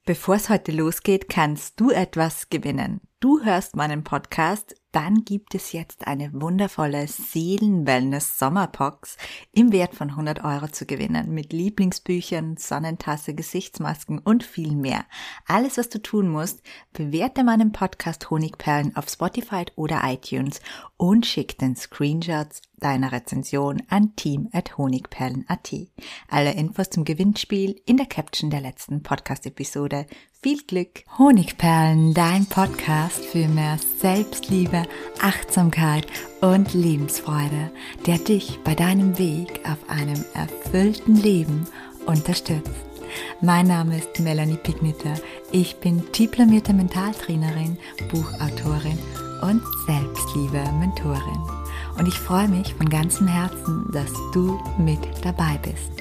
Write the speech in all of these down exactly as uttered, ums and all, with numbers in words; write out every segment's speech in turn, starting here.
Bevor es heute losgeht, kannst du etwas gewinnen. Du hörst meinen Podcast, dann gibt es jetzt eine wundervolle Seelen-Wellness-Sommerbox im Wert von hundert Euro zu gewinnen mit Lieblingsbüchern, Sonnentasse, Gesichtsmasken und viel mehr. Alles, was du tun musst, bewerte meinen Podcast Honigperlen auf Spotify oder iTunes und schick den Screenshots deiner Rezension an team at honigperlen punkt at. Alle Infos zum Gewinnspiel in der Caption der letzten Podcast-Episode. Viel Glück! Honigperlen, dein Podcast für mehr Selbstliebe, Achtsamkeit und Lebensfreude, der dich bei deinem Weg auf einem erfüllten Leben unterstützt. Mein Name ist Melanie Pigniter. Ich bin diplomierte Mentaltrainerin, Buchautorin und Selbstliebe-Mentorin. Und ich freue mich von ganzem Herzen, dass du mit dabei bist.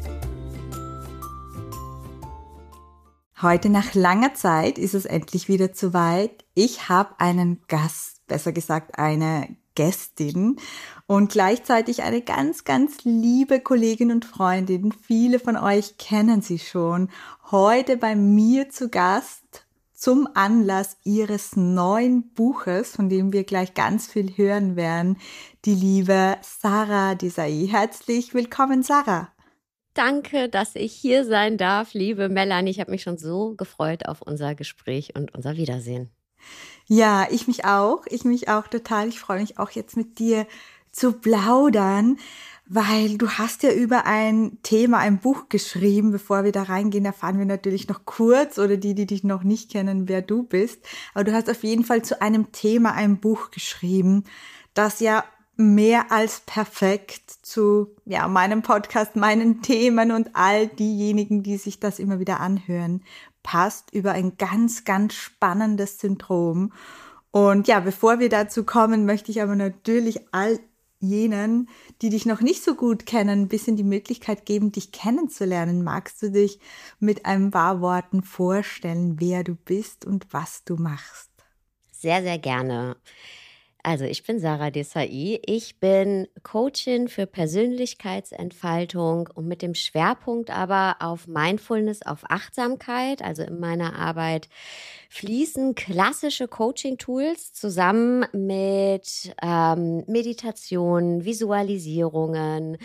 Heute nach langer Zeit ist es endlich wieder soweit. Ich habe einen Gast, besser gesagt eine Gästin und gleichzeitig eine ganz, ganz liebe Kollegin und Freundin. Viele von euch kennen sie schon. Heute bei mir zu Gast zum Anlass ihres neuen Buches, von dem wir gleich ganz viel hören werden, die liebe Sarah Desai. Herzlich willkommen, Sarah. Danke, dass ich hier sein darf, liebe Melanie. Ich habe mich schon so gefreut auf unser Gespräch und unser Wiedersehen. Ja, ich mich auch. Ich mich auch total. Ich freue mich auch jetzt mit dir zu plaudern, weil du hast ja über ein Thema, ein Buch geschrieben. Bevor wir da reingehen, erfahren wir natürlich noch kurz, oder die, die dich noch nicht kennen, wer du bist. Aber du hast auf jeden Fall zu einem Thema ein Buch geschrieben, das ja mehr als perfekt zu ja meinem Podcast, meinen Themen und all diejenigen, die sich das immer wieder anhören, passt, über ein ganz, ganz spannendes Syndrom. Und ja, bevor wir dazu kommen, möchte ich aber natürlich all jenen, die dich noch nicht so gut kennen, ein bisschen die Möglichkeit geben, dich kennenzulernen. Magst du dich mit ein paar Worten vorstellen, wer du bist und was du machst? Sehr, sehr gerne. Also ich bin Sarah Desai, ich bin Coachin für Persönlichkeitsentfaltung und mit dem Schwerpunkt aber auf Mindfulness, auf Achtsamkeit. Also in meiner Arbeit fließen klassische Coaching-Tools zusammen mit ähm, Meditation, Visualisierungen.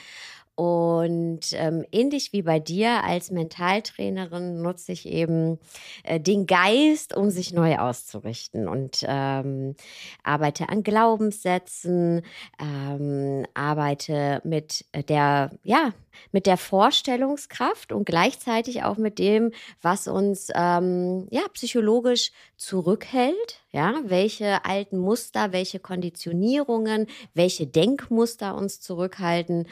Und ähm, ähnlich wie bei dir als Mentaltrainerin nutze ich eben äh, den Geist, um sich neu auszurichten und ähm, arbeite an Glaubenssätzen, ähm, arbeite mit der, ja, mit der Vorstellungskraft und gleichzeitig auch mit dem, was uns ähm, ja, psychologisch zurückhält, ja, welche alten Muster, welche Konditionierungen, welche Denkmuster uns zurückhalten.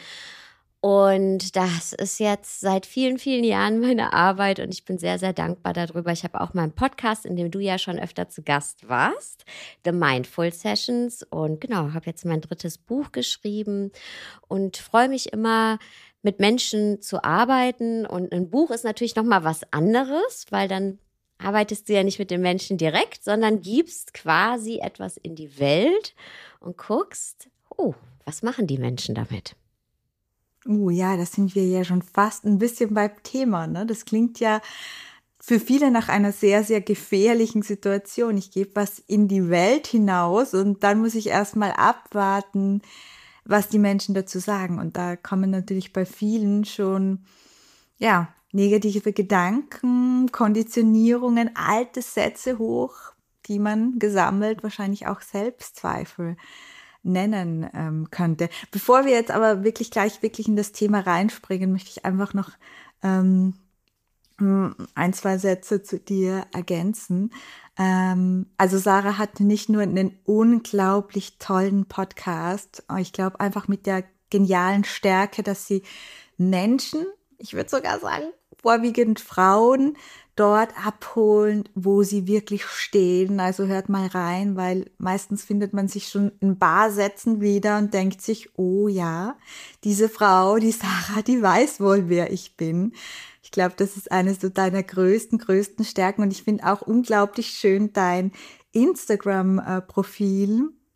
Und das ist jetzt seit vielen, vielen Jahren meine Arbeit und ich bin sehr, sehr dankbar darüber. Ich habe auch meinen Podcast, in dem du ja schon öfter zu Gast warst, The Mindful Sessions. Und genau, habe jetzt mein drittes Buch geschrieben und freue mich immer, mit Menschen zu arbeiten. Und ein Buch ist natürlich nochmal was anderes, weil dann arbeitest du ja nicht mit den Menschen direkt, sondern gibst quasi etwas in die Welt und guckst, oh, was machen die Menschen damit? Uh, ja, da sind wir ja schon fast ein bisschen beim Thema, ne? Das klingt ja für viele nach einer sehr, sehr gefährlichen Situation. Ich gebe was in die Welt hinaus und dann muss ich erstmal abwarten, was die Menschen dazu sagen. Und da kommen natürlich bei vielen schon, ja, negative Gedanken, Konditionierungen, alte Sätze hoch, die man gesammelt wahrscheinlich auch Selbstzweifel nennen ähm, könnte. Bevor wir jetzt aber wirklich gleich wirklich in das Thema reinspringen, möchte ich einfach noch ähm, ein, zwei Sätze zu dir ergänzen. Ähm, also Sarah hat nicht nur einen unglaublich tollen Podcast, ich glaube einfach mit der genialen Stärke, dass sie Menschen, ich würde sogar sagen, vorwiegend Frauen, dort abholen, wo sie wirklich stehen. Also hört mal rein, weil meistens findet man sich schon in Barsätzen wieder und denkt sich, oh ja, diese Frau, die Sarah, die weiß wohl, wer ich bin. Ich glaube, das ist eines so deiner größten, größten Stärken und ich finde auch unglaublich schön dein Instagram-Profil.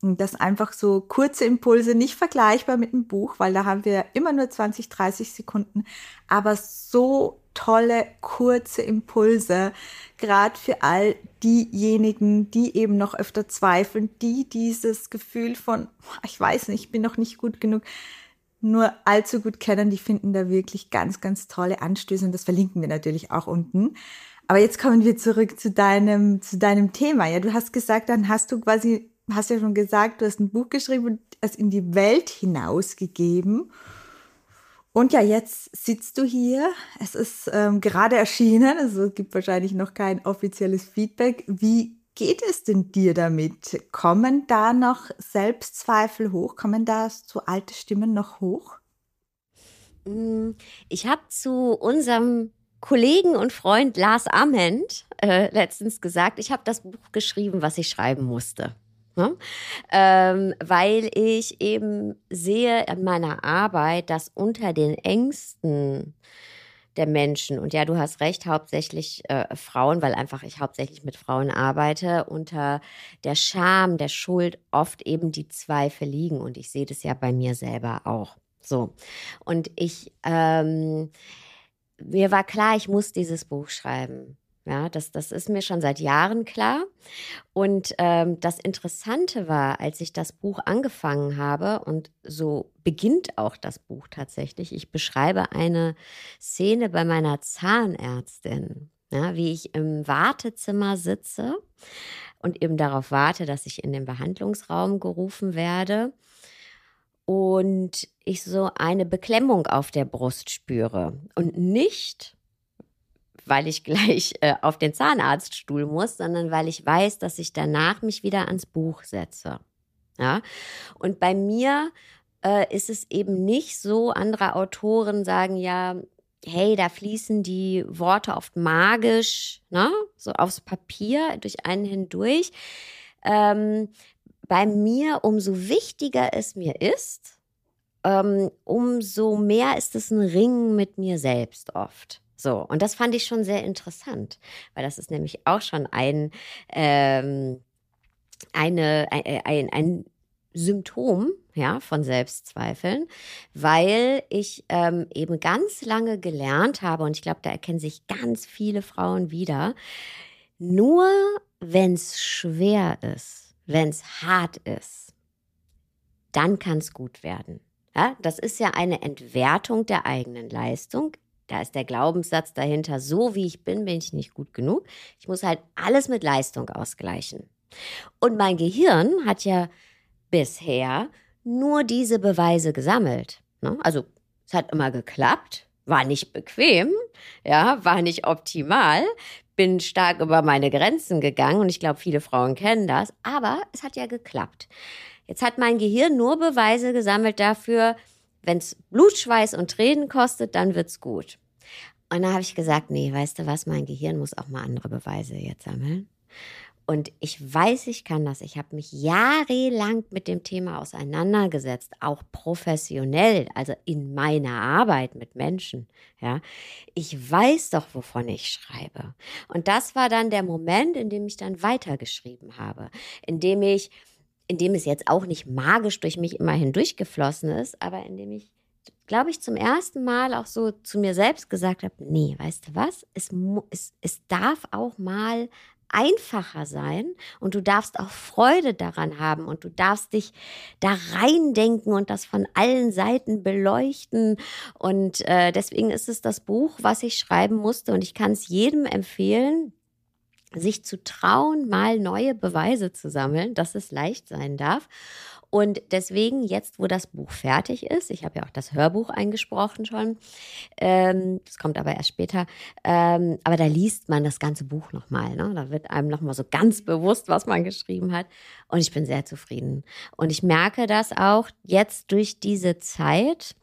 Und das einfach so kurze Impulse, nicht vergleichbar mit einem Buch, weil da haben wir immer nur zwanzig, dreißig Sekunden, aber so tolle, kurze Impulse, gerade für all diejenigen, die eben noch öfter zweifeln, die dieses Gefühl von, ich weiß nicht, ich bin noch nicht gut genug, nur allzu gut kennen, die finden da wirklich ganz, ganz tolle Anstöße und das verlinken wir natürlich auch unten. Aber jetzt kommen wir zurück zu deinem, zu deinem Thema. Ja, du hast gesagt, dann hast du quasi, hast ja schon gesagt, du hast ein Buch geschrieben und es in die Welt hinausgegeben. Und ja, jetzt sitzt du hier. Es ist ähm, gerade erschienen, also es gibt wahrscheinlich noch kein offizielles Feedback. Wie geht es denn dir damit? Kommen da noch Selbstzweifel hoch? Kommen da so alte Stimmen noch hoch? Ich habe zu unserem Kollegen und Freund Lars Ament äh, letztens gesagt, ich habe das Buch geschrieben, was ich schreiben musste. Ne? Ähm, weil ich eben sehe an meiner Arbeit, dass unter den Ängsten der Menschen, und ja, du hast recht, hauptsächlich äh, Frauen, weil einfach ich hauptsächlich mit Frauen arbeite, unter der Scham, der Schuld oft eben die Zweifel liegen. Und ich sehe das ja bei mir selber auch. So. Und ich, ähm, mir war klar, ich muss dieses Buch schreiben. Ja, das, das ist mir schon seit Jahren klar. Und ähm, das Interessante war, als ich das Buch angefangen habe, und so beginnt auch das Buch tatsächlich, ich beschreibe eine Szene bei meiner Zahnärztin, ja, wie ich im Wartezimmer sitze und eben darauf warte, dass ich in den Behandlungsraum gerufen werde und ich so eine Beklemmung auf der Brust spüre und nicht, weil ich gleich äh, auf den Zahnarztstuhl muss, sondern weil ich weiß, dass ich danach mich wieder ans Buch setze. Ja? Und bei mir äh, ist es eben nicht so, andere Autoren sagen ja, hey, da fließen die Worte oft magisch, ne? So aufs Papier, durch einen hindurch. Ähm, bei mir, umso wichtiger es mir ist, ähm, umso mehr ist es ein Ringen mit mir selbst oft. So, und das fand ich schon sehr interessant, weil das ist nämlich auch schon ein, ähm, eine, ein, ein, ein Symptom, ja, von Selbstzweifeln, weil ich ähm, eben ganz lange gelernt habe, und ich glaube, da erkennen sich ganz viele Frauen wieder, nur wenn es schwer ist, wenn es hart ist, dann kann es gut werden. Ja, das ist ja eine Entwertung der eigenen Leistung. Da ist der Glaubenssatz dahinter, so wie ich bin, bin ich nicht gut genug. Ich muss halt alles mit Leistung ausgleichen. Und mein Gehirn hat ja bisher nur diese Beweise gesammelt. Ne? Also es hat immer geklappt, war nicht bequem, ja, war nicht optimal, bin stark über meine Grenzen gegangen und ich glaube, viele Frauen kennen das, aber es hat ja geklappt. Jetzt hat mein Gehirn nur Beweise gesammelt dafür, wenn es Blut, Schweiß und Tränen kostet, dann wird's gut. Und dann habe ich gesagt, nee, weißt du was, mein Gehirn muss auch mal andere Beweise jetzt sammeln. Und ich weiß, ich kann das. Ich habe mich jahrelang mit dem Thema auseinandergesetzt, auch professionell, also in meiner Arbeit mit Menschen. Ja, ich weiß doch, wovon ich schreibe. Und das war dann der Moment, in dem ich dann weitergeschrieben habe, in dem ich in dem es jetzt auch nicht magisch durch mich immer hindurchgeflossen ist, aber in dem ich, glaube ich, zum ersten Mal auch so zu mir selbst gesagt habe, nee, weißt du was, es, es, es darf auch mal einfacher sein und du darfst auch Freude daran haben und du darfst dich da reindenken und das von allen Seiten beleuchten und äh, deswegen ist es das Buch, was ich schreiben musste und ich kann es jedem empfehlen, sich zu trauen, mal neue Beweise zu sammeln, dass es leicht sein darf. Und deswegen, jetzt, wo das Buch fertig ist, ich habe ja auch das Hörbuch eingesprochen schon, ähm, das kommt aber erst später, ähm, aber da liest man das ganze Buch nochmal. Ne? Da wird einem nochmal so ganz bewusst, was man geschrieben hat. Und ich bin sehr zufrieden. Und ich merke das auch jetzt durch diese Zeit,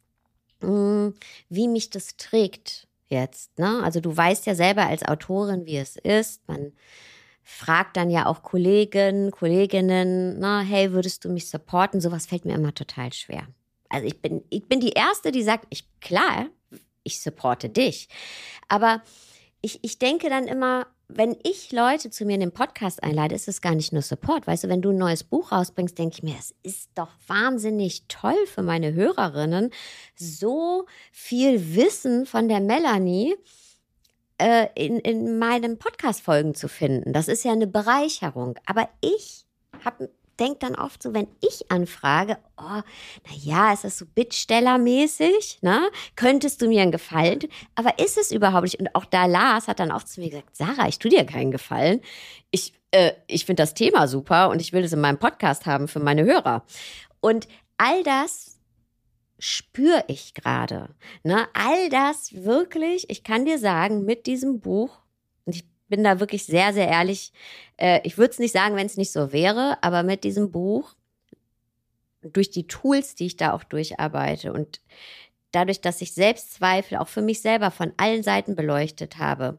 mh, wie mich das trägt. Jetzt, ne? Also du weißt ja selber als Autorin, wie es ist. Man fragt dann ja auch Kollegen, Kolleginnen, na, hey, würdest du mich supporten? Sowas fällt mir immer total schwer. Also ich bin, ich bin die Erste, die sagt, ich, klar, ich supporte dich. Aber ich, ich denke dann immer, wenn ich Leute zu mir in den Podcast einlade, ist es gar nicht nur Support. Weißt du, wenn du ein neues Buch rausbringst, denke ich mir, es ist doch wahnsinnig toll für meine Hörerinnen, so viel Wissen von der Melanie äh, in, in meinen Podcast-Folgen zu finden. Das ist ja eine Bereicherung. Aber ich habe denke dann oft so, wenn ich anfrage, oh, naja, ist das so Bittstellermäßig, ne? Könntest du mir einen Gefallen tun? Aber ist es überhaupt nicht? Und auch da Lars hat dann auch zu mir gesagt, Sarah, ich tue dir keinen Gefallen. Ich, äh, ich finde das Thema super und ich will es in meinem Podcast haben für meine Hörer. Und all das spüre ich gerade. Ne? All das wirklich, ich kann dir sagen, mit diesem Buch, und ich bin da wirklich sehr, sehr ehrlich. Äh, ich würde es nicht sagen, wenn es nicht so wäre, aber mit diesem Buch, durch die Tools, die ich da auch durcharbeite und dadurch, dass ich Selbstzweifel auch für mich selber von allen Seiten beleuchtet habe,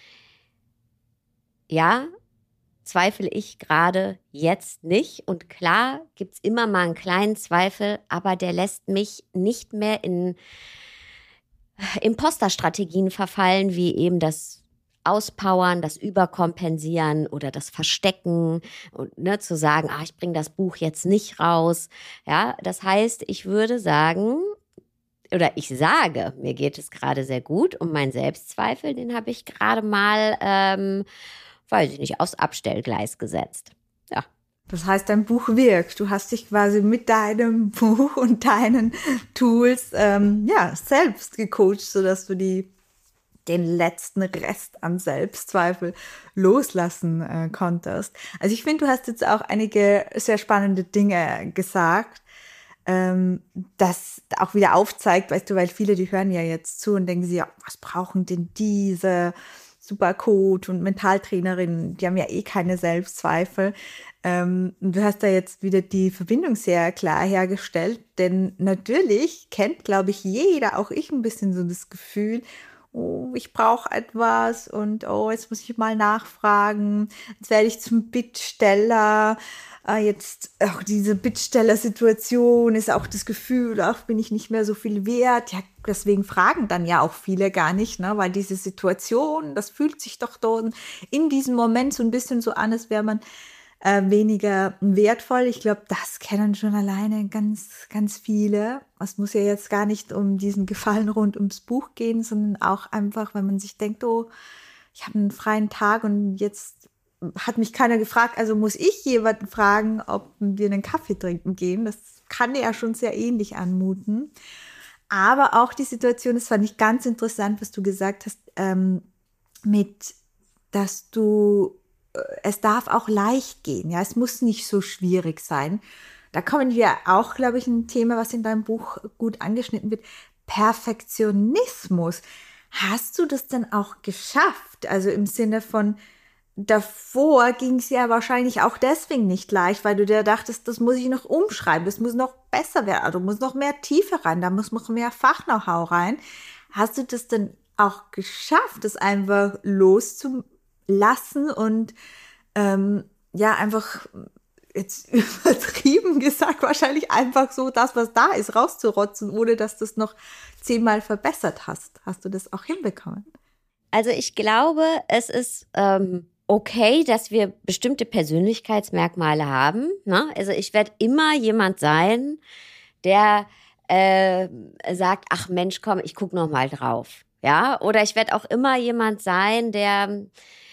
ja, zweifle ich gerade jetzt nicht. Und klar gibt es immer mal einen kleinen Zweifel, aber der lässt mich nicht mehr in Imposterstrategien verfallen, wie eben das Auspowern, das Überkompensieren oder das Verstecken und ne, zu sagen, ah, ich bringe das Buch jetzt nicht raus. Ja, das heißt, ich würde sagen, oder ich sage, mir geht es gerade sehr gut und mein Selbstzweifel, den habe ich gerade mal, ähm, weiß ich nicht, aufs Abstellgleis gesetzt. Ja. Das heißt, dein Buch wirkt. Du hast dich quasi mit deinem Buch und deinen Tools ähm, ja, selbst gecoacht, sodass du die den letzten Rest an Selbstzweifel loslassen äh, konntest. Also ich finde, du hast jetzt auch einige sehr spannende Dinge gesagt, ähm, das auch wieder aufzeigt, weißt du, weil viele, die hören ja jetzt zu und denken sich, ja, was brauchen denn diese Supercoach und Mentaltrainerinnen, die haben ja eh keine Selbstzweifel. Ähm, du hast da jetzt wieder die Verbindung sehr klar hergestellt, denn natürlich kennt, glaube ich, jeder, auch ich ein bisschen so das Gefühl, oh, ich brauche etwas und oh, jetzt muss ich mal nachfragen, jetzt werde ich zum Bittsteller, äh, jetzt auch diese Bittsteller-Situation ist auch das Gefühl, ach, bin ich nicht mehr so viel wert, ja, deswegen fragen dann ja auch viele gar nicht, ne, weil diese Situation, das fühlt sich doch dort in diesem Moment so ein bisschen so an, als wäre man Äh, weniger wertvoll. Ich glaube, das kennen schon alleine ganz, ganz viele. Es muss ja jetzt gar nicht um diesen Gefallen rund ums Buch gehen, sondern auch einfach, wenn man sich denkt, oh, ich habe einen freien Tag und jetzt hat mich keiner gefragt, also muss ich jemanden fragen, ob wir einen Kaffee trinken gehen. Das kann ja schon sehr ähnlich anmuten. Aber auch die Situation, das fand ich ganz interessant, was du gesagt hast, ähm, mit, dass du es darf auch leicht gehen, ja, es muss nicht so schwierig sein. Da kommen wir auch, glaube ich, ein Thema, was in deinem Buch gut angeschnitten wird, Perfektionismus. Hast du das denn auch geschafft? Also im Sinne von, davor ging es ja wahrscheinlich auch deswegen nicht leicht, weil du dir dachtest, das muss ich noch umschreiben, das muss noch besser werden, also muss noch mehr Tiefe rein, da muss noch mehr Fach-Know-how rein. Hast du das denn auch geschafft, das einfach loszulassen? lassen und ähm, ja, einfach jetzt übertrieben gesagt, wahrscheinlich einfach so das, was da ist, rauszurotzen, ohne dass du es noch zehnmal verbessert hast. Hast du das auch hinbekommen? Also ich glaube, es ist ähm, okay, dass wir bestimmte Persönlichkeitsmerkmale haben. Ne? Also ich werde immer jemand sein, der äh, sagt, ach Mensch, komm, ich guck noch mal drauf. Ja? Oder ich werde auch immer jemand sein, der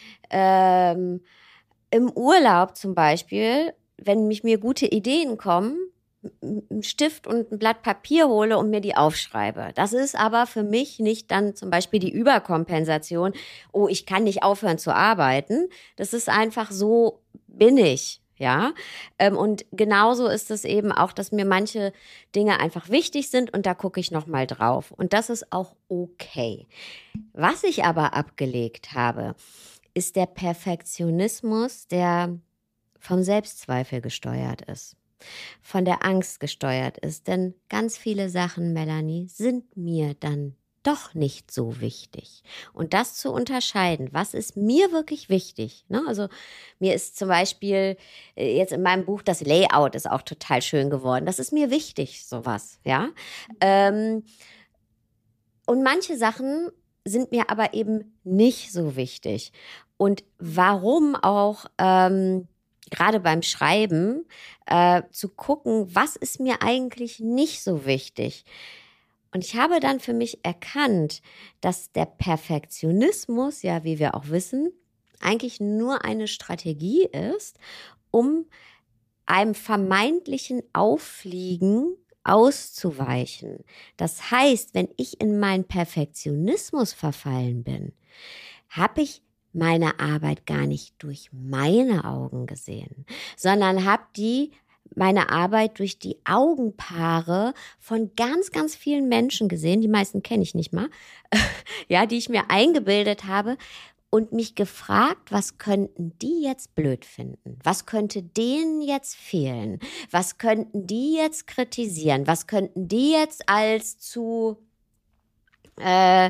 Ähm, im Urlaub zum Beispiel, wenn mich mir gute Ideen kommen, einen Stift und ein Blatt Papier hole und mir die aufschreibe. Das ist aber für mich nicht dann zum Beispiel die Überkompensation, oh, ich kann nicht aufhören zu arbeiten. Das ist einfach so, bin ich. Ja, und genauso ist es eben auch, dass mir manche Dinge einfach wichtig sind und da gucke ich noch mal drauf. Und das ist auch okay. Was ich aber abgelegt habe, ist der Perfektionismus, der vom Selbstzweifel gesteuert ist, von der Angst gesteuert ist. Denn ganz viele Sachen, Melanie, sind mir dann doch nicht so wichtig. Und das zu unterscheiden, was ist mir wirklich wichtig? Ne? Also mir ist zum Beispiel äh, jetzt in meinem Buch das Layout ist auch total schön geworden. Das ist mir wichtig, sowas. Ja. Ähm, und manche Sachen sind mir aber eben nicht so wichtig. Und warum auch ähm, gerade beim Schreiben äh, zu gucken, was ist mir eigentlich nicht so wichtig? Und ich habe dann für mich erkannt, dass der Perfektionismus, ja, wie wir auch wissen, eigentlich nur eine Strategie ist, um einem vermeintlichen Auffliegen auszuweichen. Das heißt, wenn ich in meinen Perfektionismus verfallen bin, habe ich meine Arbeit gar nicht durch meine Augen gesehen, sondern habe die meine Arbeit durch die Augenpaare von ganz, ganz vielen Menschen gesehen. Die meisten kenne ich nicht mal, ja, die ich mir eingebildet habe und mich gefragt, was könnten die jetzt blöd finden? Was könnte denen jetzt fehlen? Was könnten die jetzt kritisieren? Was könnten die jetzt als zu äh,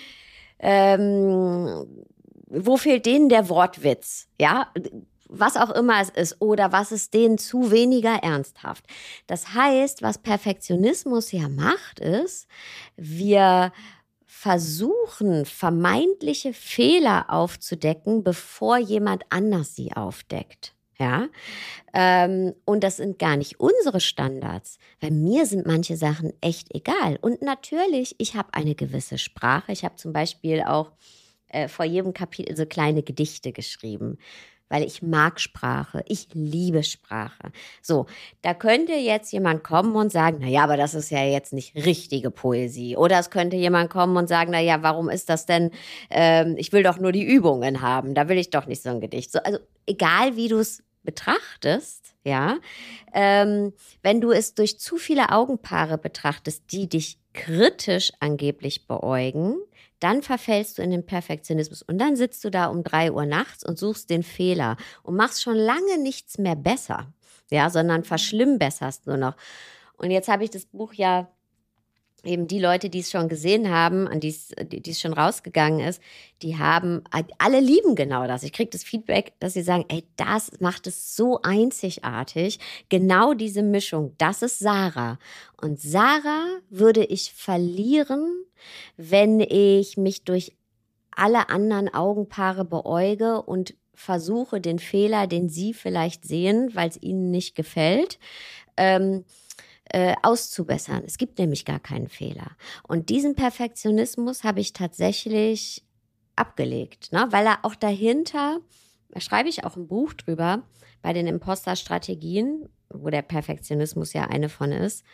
ähm, wo fehlt denen der Wortwitz? Ja, was auch immer es ist, oder was ist denen zu weniger ernsthaft. Das heißt, was Perfektionismus ja macht, ist, wir versuchen, vermeintliche Fehler aufzudecken, bevor jemand anders sie aufdeckt. Ja, ähm, und das sind gar nicht unsere Standards. Bei mir sind manche Sachen echt egal. Und natürlich, ich habe eine gewisse Sprache. Ich habe zum Beispiel auch äh, vor jedem Kapitel so kleine Gedichte geschrieben, weil ich mag Sprache, ich liebe Sprache. So, da könnte jetzt jemand kommen und sagen, na ja, aber das ist ja jetzt nicht richtige Poesie. Oder es könnte jemand kommen und sagen, na ja, warum ist das denn, ähm, ich will doch nur die Übungen haben, da will ich doch nicht so ein Gedicht. So, also egal, wie du es betrachtest, ja, ähm, wenn du es durch zu viele Augenpaare betrachtest, die dich kritisch angeblich beäugen, dann verfällst du in den Perfektionismus und dann sitzt du da um drei Uhr nachts und suchst den Fehler und machst schon lange nichts mehr besser, ja, sondern verschlimmbesserst nur noch. Und jetzt habe ich das Buch ja eben die Leute, die es schon gesehen haben, an die es, die es schon rausgegangen ist, die haben, alle lieben genau das. Ich kriege das Feedback, dass sie sagen, ey, das macht es so einzigartig. Genau diese Mischung, das ist Sarah. Und Sarah würde ich verlieren, wenn ich mich durch alle anderen Augenpaare beäuge und versuche, den Fehler, den sie vielleicht sehen, weil es ihnen nicht gefällt, ähm, Äh, auszubessern. Es gibt nämlich gar keinen Fehler. Und diesen Perfektionismus habe ich tatsächlich abgelegt, ne? Weil er auch dahinter, da schreibe ich auch ein Buch drüber, bei den Imposter-Strategien, wo der Perfektionismus ja eine von ist.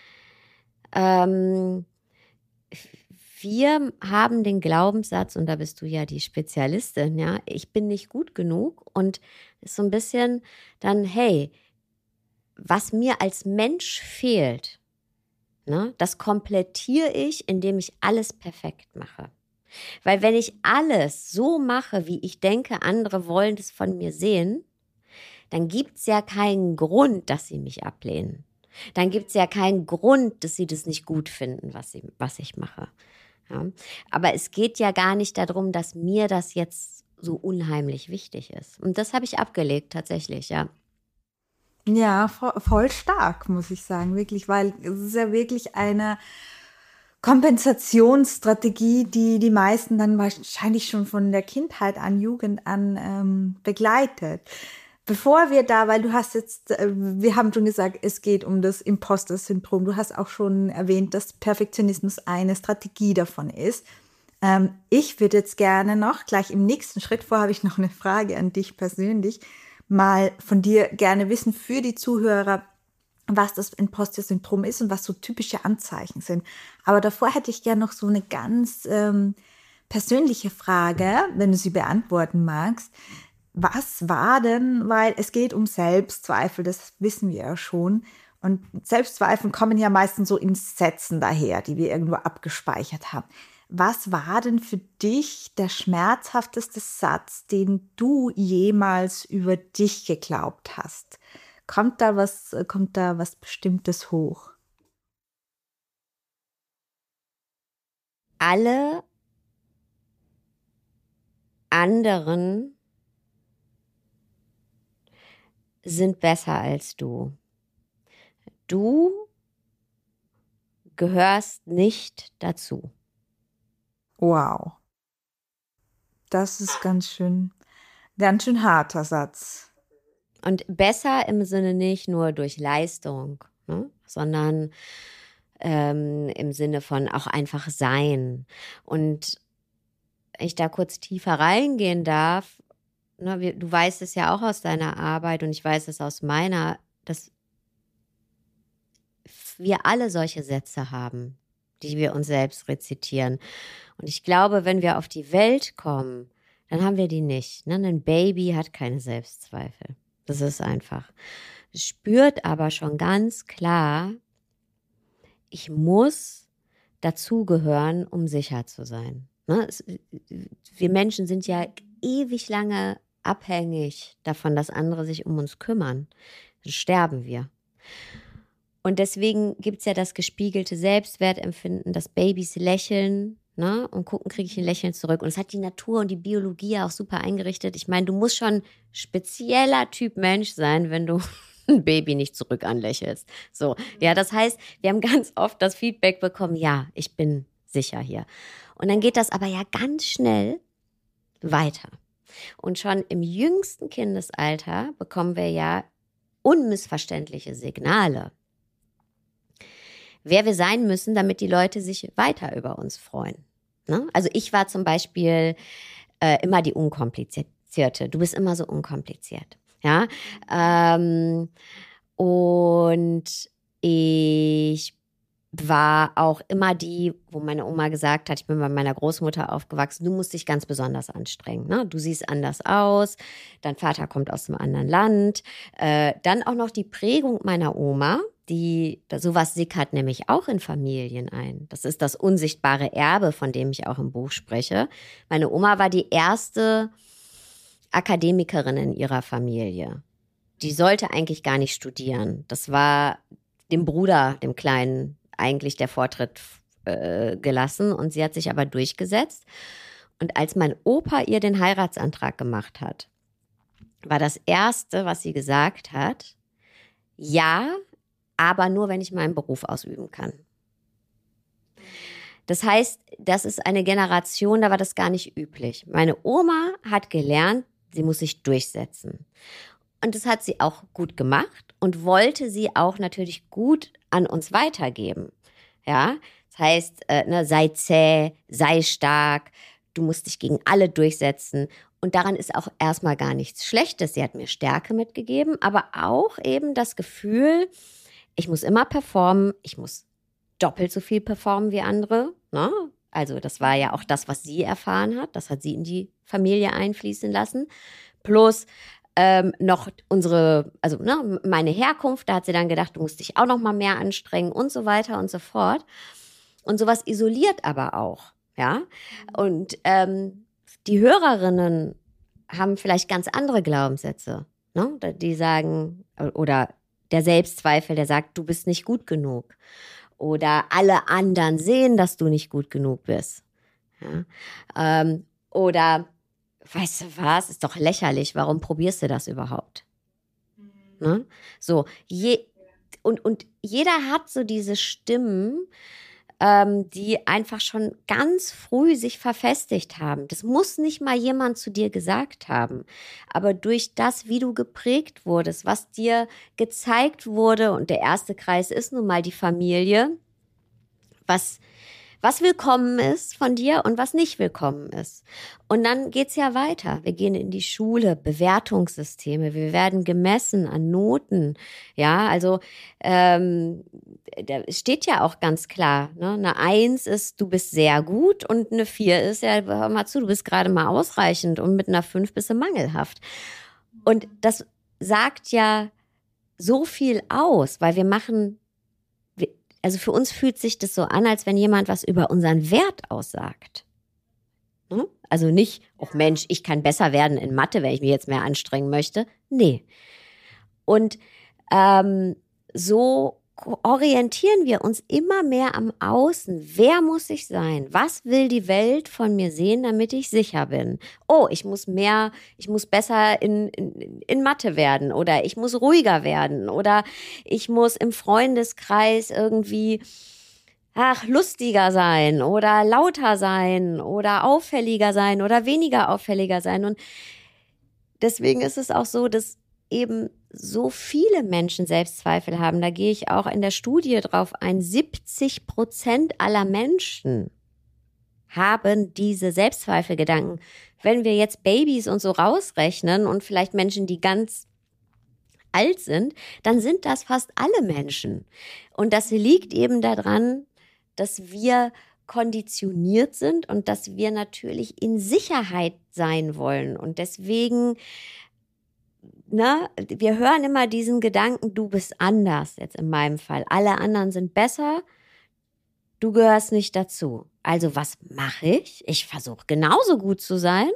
Ähm, wir haben den Glaubenssatz, und da bist du ja die Spezialistin, ja, ich bin nicht gut genug und ist so ein bisschen dann, hey, was mir als Mensch fehlt, ne, das komplettiere ich, indem ich alles perfekt mache. Weil wenn ich alles so mache, wie ich denke, andere wollen das von mir sehen, dann gibt es ja keinen Grund, dass sie mich ablehnen. Dann gibt es ja keinen Grund, dass sie das nicht gut finden, was, sie, was ich mache. Ja? Aber es geht ja gar nicht darum, dass mir das jetzt so unheimlich wichtig ist. Und das habe ich abgelegt, tatsächlich, ja. Ja, vo- voll stark, muss ich sagen, wirklich, weil es ist ja wirklich eine Kompensationsstrategie, die die meisten dann wahrscheinlich schon von der Kindheit an, Jugend an ähm, begleitet. Bevor wir da, weil du hast jetzt, äh, wir haben schon gesagt, es geht um das Imposter-Syndrom. Du hast auch schon erwähnt, dass Perfektionismus eine Strategie davon ist. Ähm, ich würde jetzt gerne noch, gleich im nächsten Schritt, vorher habe ich noch eine Frage an dich persönlich, mal von dir gerne wissen für die Zuhörer, was das Imposter-Syndrom ist und was so typische Anzeichen sind. Aber davor hätte ich gerne noch so eine ganz ähm, persönliche Frage, wenn du sie beantworten magst. Was war denn, weil es geht um Selbstzweifel, das wissen wir ja schon. Und Selbstzweifel kommen ja meistens so in Sätzen daher, die wir irgendwo abgespeichert haben. Was war denn für dich der schmerzhafteste Satz, den du jemals über dich geglaubt hast? Kommt da was, kommt da was Bestimmtes hoch? Alle anderen sind besser als du. Du gehörst nicht dazu. Wow. Das ist ganz schön, ganz schön harter Satz. Und besser im Sinne nicht nur durch Leistung, ne? Sondern ähm, im Sinne von auch einfach sein. Und ich da kurz tiefer reingehen darf, ne, wir, du weißt es ja auch aus deiner Arbeit und ich weiß es aus meiner, dass wir alle solche Sätze haben, die wir uns selbst rezitieren. Und ich glaube, wenn wir auf die Welt kommen, dann haben wir die nicht. Ne? Ein Baby hat keine Selbstzweifel. Das ist einfach. Es spürt aber schon ganz klar, ich muss dazugehören, um sicher zu sein. Ne? Es, wir Menschen sind ja ewig lange abhängig davon, dass andere sich um uns kümmern. Dann sterben wir. Und deswegen gibt es ja das gespiegelte Selbstwertempfinden, dass Babys lächeln, ne, und gucken, kriege ich ein Lächeln zurück. Und es hat die Natur und die Biologie auch super eingerichtet. Ich meine, du musst schon spezieller Typ Mensch sein, wenn du ein Baby nicht zurück anlächelst. So, ja, das heißt, wir haben ganz oft das Feedback bekommen, ja, ich bin sicher hier. Und dann geht das aber ja ganz schnell weiter. Und schon im jüngsten Kindesalter bekommen wir ja unmissverständliche Signale, wer wir sein müssen, damit die Leute sich weiter über uns freuen. Ne? Also ich war zum Beispiel äh, immer die Unkomplizierte. Du bist immer so unkompliziert. Ja? Ähm, und ich war auch immer die, wo meine Oma gesagt hat, ich bin bei meiner Großmutter aufgewachsen, du musst dich ganz besonders anstrengen. Ne? Du siehst anders aus, dein Vater kommt aus einem anderen Land. Äh, dann auch noch die Prägung meiner Oma, die, sowas sickert nämlich auch in Familien ein. Das ist das unsichtbare Erbe, von dem ich auch im Buch spreche. Meine Oma war die erste Akademikerin in ihrer Familie. Die sollte eigentlich gar nicht studieren. Das war dem Bruder, dem Kleinen, eigentlich der Vortritt äh, gelassen. Und sie hat sich aber durchgesetzt. Und als mein Opa ihr den Heiratsantrag gemacht hat, war das Erste, was sie gesagt hat, ja, aber nur, wenn ich meinen Beruf ausüben kann. Das heißt, das ist eine Generation, da war das gar nicht üblich. Meine Oma hat gelernt, sie muss sich durchsetzen. Und das hat sie auch gut gemacht und wollte sie auch natürlich gut an uns weitergeben. Ja, das heißt, äh, ne, sei zäh, sei stark, du musst dich gegen alle durchsetzen. Und daran ist auch erstmal gar nichts Schlechtes. Sie hat mir Stärke mitgegeben, aber auch eben das Gefühl, ich muss immer performen, ich muss doppelt so viel performen wie andere. Ne? Also das war ja auch das, was sie erfahren hat. Das hat sie in die Familie einfließen lassen. Plus ähm, noch unsere, also ne, meine Herkunft, da hat sie dann gedacht, du musst dich auch noch mal mehr anstrengen und so weiter und so fort. Und sowas isoliert aber auch. Ja? Und ähm, die Hörerinnen haben vielleicht ganz andere Glaubenssätze. Ne? Die sagen, oder der Selbstzweifel, der sagt, du bist nicht gut genug. Oder alle anderen sehen, dass du nicht gut genug bist. Ja? Ähm, oder, weißt du was, ist doch lächerlich, warum probierst du das überhaupt? Mhm. Ne? So, je, und, und jeder hat so diese Stimmen, ähm, die einfach schon ganz früh sich verfestigt haben. Das muss nicht mal jemand zu dir gesagt haben. Aber durch das, wie du geprägt wurdest, was dir gezeigt wurde, und der erste Kreis ist nun mal die Familie, was, was willkommen ist von dir und was nicht willkommen ist. Und dann geht's ja weiter. Wir gehen in die Schule, Bewertungssysteme, wir werden gemessen an Noten. Ja, also ähm, da steht ja auch ganz klar, ne? Eine Eins ist, du bist sehr gut, und eine Vier ist, ja, hör mal zu, du bist gerade mal ausreichend, und mit einer Fünf bist du mangelhaft. Und das sagt ja so viel aus, weil wir machen, also für uns fühlt sich das so an, als wenn jemand was über unseren Wert aussagt. Ne? Also nicht, oh Mensch, ich kann besser werden in Mathe, wenn ich mich jetzt mehr anstrengen möchte. Nee. Und ähm, so orientieren wir uns immer mehr am Außen. Wer muss ich sein? Was will die Welt von mir sehen, damit ich sicher bin? Oh, ich muss mehr, ich muss besser in, in, in Mathe werden, oder ich muss ruhiger werden, oder ich muss im Freundeskreis irgendwie ach, lustiger sein oder lauter sein oder auffälliger sein oder weniger auffälliger sein. Und deswegen ist es auch so, dass eben so viele Menschen Selbstzweifel haben. Da gehe ich auch in der Studie drauf ein. siebzig Prozent aller Menschen haben diese Selbstzweifelgedanken. Wenn wir jetzt Babys und so rausrechnen und vielleicht Menschen, die ganz alt sind, dann sind das fast alle Menschen. Und das liegt eben daran, dass wir konditioniert sind und dass wir natürlich in Sicherheit sein wollen. Und deswegen, ne, wir hören immer diesen Gedanken, du bist anders, jetzt in meinem Fall. Alle anderen sind besser, du gehörst nicht dazu. Also was mache ich? Ich versuche genauso gut zu sein.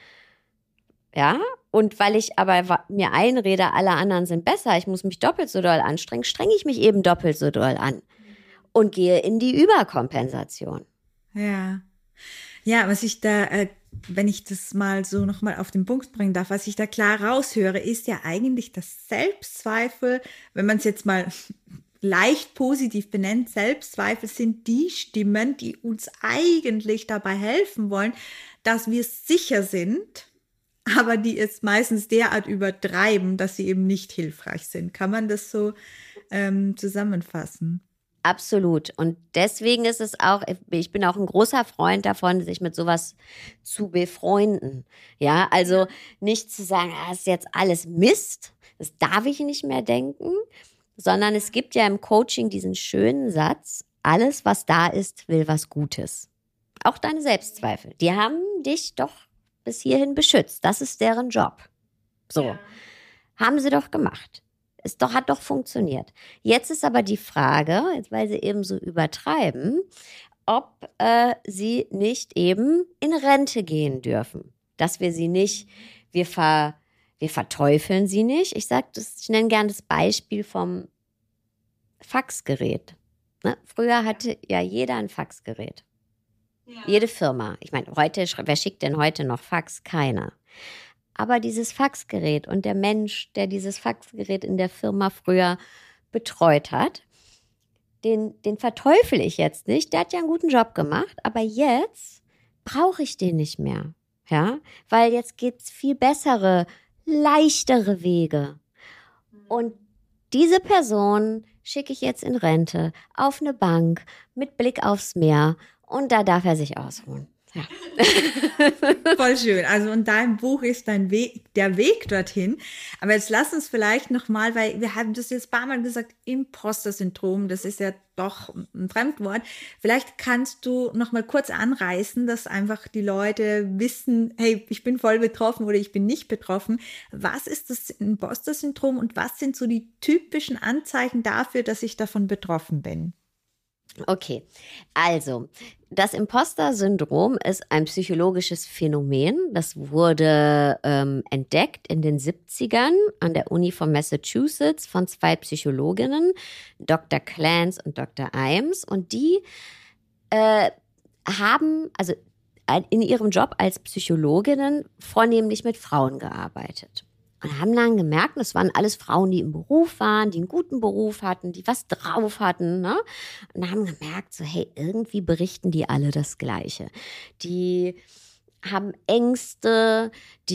Ja, und weil ich aber mir einrede, alle anderen sind besser, ich muss mich doppelt so doll anstrengen, strenge ich mich eben doppelt so doll an und gehe in die Überkompensation. Ja, ja, was ich da, äh, wenn ich das mal so nochmal auf den Punkt bringen darf, was ich da klar raushöre, ist ja eigentlich das Selbstzweifel, wenn man es jetzt mal leicht positiv benennt, Selbstzweifel sind die Stimmen, die uns eigentlich dabei helfen wollen, dass wir sicher sind, aber die es meistens derart übertreiben, dass sie eben nicht hilfreich sind. Kann man das so ähm, zusammenfassen? Absolut. Und deswegen ist es auch, ich bin auch ein großer Freund davon, sich mit sowas zu befreunden. Ja, also nicht zu sagen, das ist jetzt alles Mist, das darf ich nicht mehr denken, sondern es gibt ja im Coaching diesen schönen Satz, alles, was da ist, will was Gutes. Auch deine Selbstzweifel, die haben dich doch bis hierhin beschützt. Das ist deren Job. So, ja. Haben sie doch gemacht. Es doch, hat doch funktioniert. Jetzt ist aber die Frage, weil sie eben so übertreiben, ob äh, sie nicht eben in Rente gehen dürfen. Dass wir sie nicht, wir, ver, wir verteufeln sie nicht. Ich sag das, ich nenne gerne das Beispiel vom Faxgerät. Ne? Früher hatte ja jeder ein Faxgerät. Ja. Jede Firma. Ich meine, heute, wer schickt denn heute noch Fax? Keiner. Aber dieses Faxgerät und der Mensch, der dieses Faxgerät in der Firma früher betreut hat, den, den verteufel ich jetzt nicht. Der hat ja einen guten Job gemacht, aber jetzt brauche ich den nicht mehr. Ja, weil jetzt geht's viel bessere, leichtere Wege. Und diese Person schicke ich jetzt in Rente auf eine Bank mit Blick aufs Meer und da darf er sich ausruhen. Ja. Voll schön. Also in deinem Buch ist dein Weg, der Weg dorthin. Aber jetzt lass uns vielleicht nochmal, weil wir haben das jetzt ein paar Mal gesagt, Imposter-Syndrom, das ist ja doch ein Fremdwort. Vielleicht kannst du nochmal kurz anreißen, dass einfach die Leute wissen, hey, ich bin voll betroffen oder ich bin nicht betroffen. Was ist das Imposter-Syndrom und was sind so die typischen Anzeichen dafür, dass ich davon betroffen bin? Okay, also das Imposter-Syndrom ist ein psychologisches Phänomen. Das wurde ähm, entdeckt in den siebzigern an der Uni von Massachusetts von zwei Psychologinnen, Doktor Clance und Doktor Imes. Und die äh, haben also in ihrem Job als Psychologinnen vornehmlich mit Frauen gearbeitet. Und haben dann gemerkt, das waren alles Frauen, die im Beruf waren, die einen guten Beruf hatten, die was drauf hatten, ne? Und haben gemerkt, so hey, irgendwie berichten die alle das Gleiche. Die haben Ängste,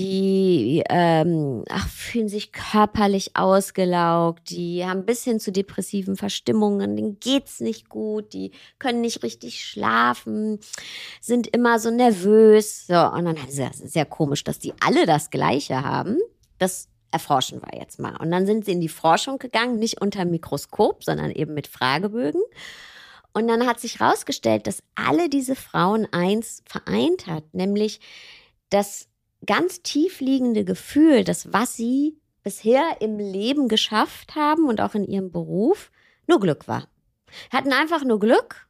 die ähm, ach, fühlen sich körperlich ausgelaugt, die haben bis hin zu depressiven Verstimmungen, denen geht's nicht gut, die können nicht richtig schlafen, sind immer so nervös. So, und dann ist es sehr komisch, dass die alle das Gleiche haben. Das erforschen wir jetzt mal. Und dann sind sie in die Forschung gegangen, nicht unter Mikroskop, sondern eben mit Fragebögen. Und dann hat sich herausgestellt, dass alle diese Frauen eins vereint hat, nämlich das ganz tief liegende Gefühl, dass was sie bisher im Leben geschafft haben und auch in ihrem Beruf nur Glück war. Hatten einfach nur Glück.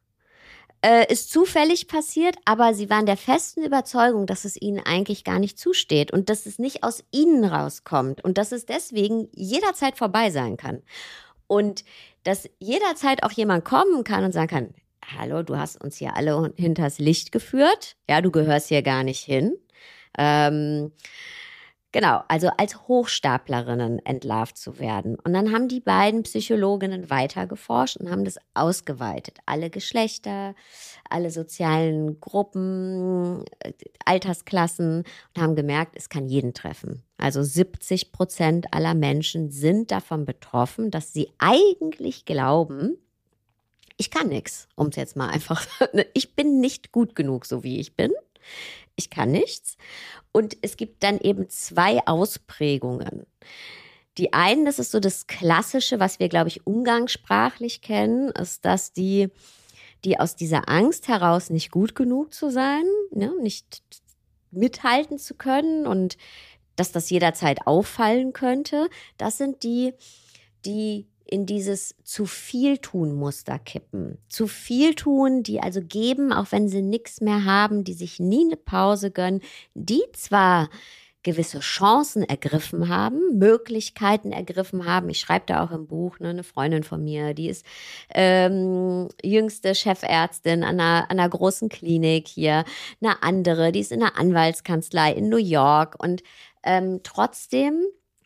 Ist zufällig passiert, aber sie waren der festen Überzeugung, dass es ihnen eigentlich gar nicht zusteht und dass es nicht aus ihnen rauskommt und dass es deswegen jederzeit vorbei sein kann. Und dass jederzeit auch jemand kommen kann und sagen kann, hallo, du hast uns hier alle hinters Licht geführt, ja, du gehörst hier gar nicht hin. Ähm, Genau, also als Hochstaplerinnen entlarvt zu werden. Und dann haben die beiden Psychologinnen weiter geforscht und haben das ausgeweitet. Alle Geschlechter, alle sozialen Gruppen, Altersklassen und haben gemerkt, es kann jeden treffen. Also siebzig Prozent aller Menschen sind davon betroffen, dass sie eigentlich glauben, ich kann nichts, um es jetzt mal einfach, ich bin nicht gut genug, so wie ich bin. Ich kann nichts. Und es gibt dann eben zwei Ausprägungen. Die einen, das ist so das Klassische, was wir, glaube ich, umgangssprachlich kennen, ist, dass die, die aus dieser Angst heraus nicht gut genug zu sein, ne, nicht mithalten zu können und dass das jederzeit auffallen könnte, das sind die, die in dieses zu viel tun Muster kippen. Zu viel tun, die also geben, auch wenn sie nichts mehr haben, die sich nie eine Pause gönnen, die zwar gewisse Chancen ergriffen haben, Möglichkeiten ergriffen haben. Ich schreibe da auch im Buch, ne, eine Freundin von mir, die ist ähm, jüngste Chefärztin an einer, an einer großen Klinik hier, eine andere, die ist in einer Anwaltskanzlei in New York und ähm, trotzdem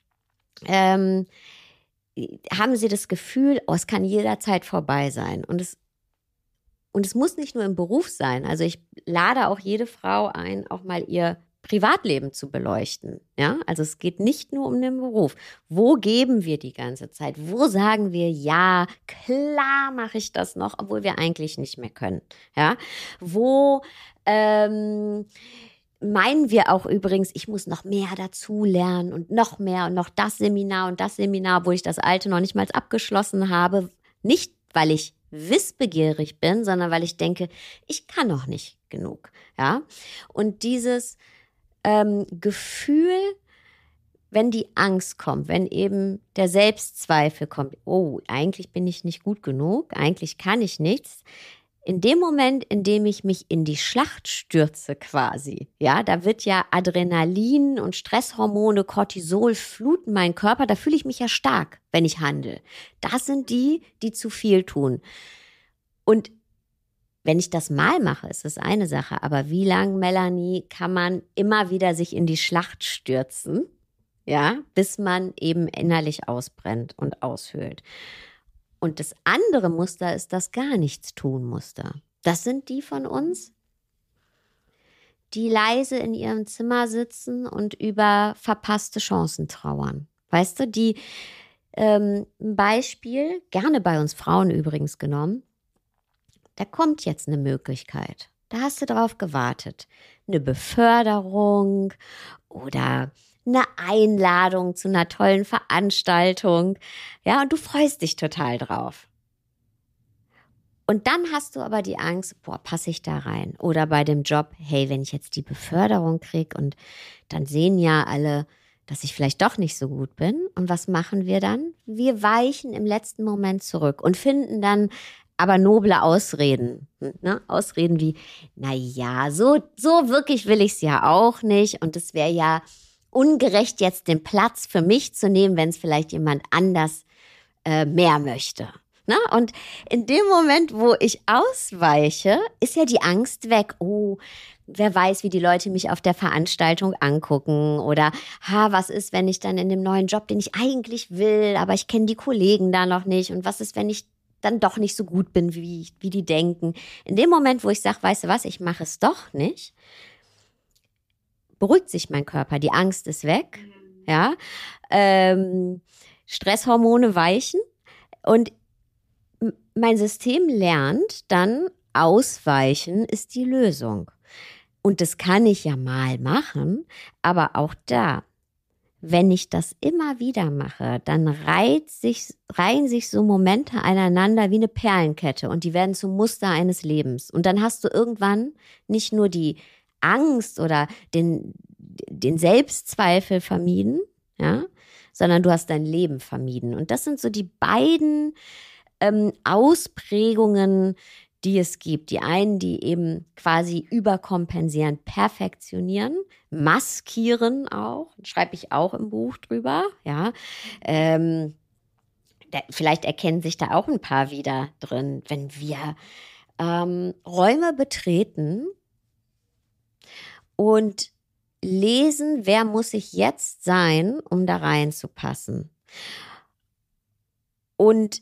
ähm, haben sie das Gefühl, oh, es kann jederzeit vorbei sein. Und es, und es muss nicht nur im Beruf sein. Also ich lade auch jede Frau ein, auch mal ihr Privatleben zu beleuchten. Ja? Also es geht nicht nur um den Beruf. Wo geben wir die ganze Zeit? Wo sagen wir, ja, klar mache ich das noch, obwohl wir eigentlich nicht mehr können. Ja? Wo ähm, meinen wir auch übrigens, ich muss noch mehr dazu lernen und noch mehr und noch das Seminar und das Seminar, wo ich das alte noch nicht mal abgeschlossen habe. Nicht, weil ich wissbegierig bin, sondern weil ich denke, ich kann noch nicht genug. Ja? Und dieses ähm, Gefühl, wenn die Angst kommt, wenn eben der Selbstzweifel kommt, oh, eigentlich bin ich nicht gut genug, eigentlich kann ich nichts, in dem Moment, in dem ich mich in die Schlacht stürze quasi, ja, da wird ja Adrenalin und Stresshormone, Cortisol fluten meinen Körper, da fühle ich mich ja stark, wenn ich handle. Das sind die, die zu viel tun. Und wenn ich das mal mache, ist das eine Sache, aber wie lange, Melanie, kann man immer wieder sich in die Schlacht stürzen, ja, bis man eben innerlich ausbrennt und aushöhlt. Und das andere Muster ist das Gar-Nichts-Tun-Muster. Das sind die von uns, die leise in ihrem Zimmer sitzen und über verpasste Chancen trauern. Weißt du, die ähm, ein Beispiel, gerne bei uns Frauen übrigens genommen, da kommt jetzt eine Möglichkeit. Da hast du drauf gewartet. Eine Beförderung oder eine Einladung zu einer tollen Veranstaltung. Ja, und du freust dich total drauf. Und dann hast du aber die Angst, boah, passe ich da rein? Oder bei dem Job, hey, wenn ich jetzt die Beförderung kriege und dann sehen ja alle, dass ich vielleicht doch nicht so gut bin. Und was machen wir dann? Wir weichen im letzten Moment zurück und finden dann aber noble Ausreden. Ne? Ausreden wie, na ja, so, so wirklich will ich es ja auch nicht. Und es wäre ja ungerecht, jetzt den Platz für mich zu nehmen, wenn es vielleicht jemand anders äh, mehr möchte. Ne? Und in dem Moment, wo ich ausweiche, ist ja die Angst weg. Oh, wer weiß, wie die Leute mich auf der Veranstaltung angucken. Oder, ha, was ist, wenn ich dann in dem neuen Job, den ich eigentlich will, aber ich kenne die Kollegen da noch nicht. Und was ist, wenn ich dann doch nicht so gut bin, wie, wie die denken. In dem Moment, wo ich sage, weißt du was, ich mache es doch nicht, beruhigt sich mein Körper, die Angst ist weg, ja, ähm, Stresshormone weichen und m- mein System lernt dann, ausweichen ist die Lösung. Und das kann ich ja mal machen, aber auch da, wenn ich das immer wieder mache, dann reiht sich, reihen sich so Momente aneinander wie eine Perlenkette und die werden zum Muster eines Lebens. Und dann hast du irgendwann nicht nur die Angst oder den, den Selbstzweifel vermieden, ja, sondern du hast dein Leben vermieden. Und das sind so die beiden ähm, Ausprägungen, die es gibt. Die einen, die eben quasi überkompensieren, perfektionieren, maskieren auch, schreibe ich auch im Buch drüber, ja. Ähm, da, vielleicht erkennen sich da auch ein paar wieder drin, wenn wir ähm, Räume betreten und lesen, wer muss ich jetzt sein, um da reinzupassen. Und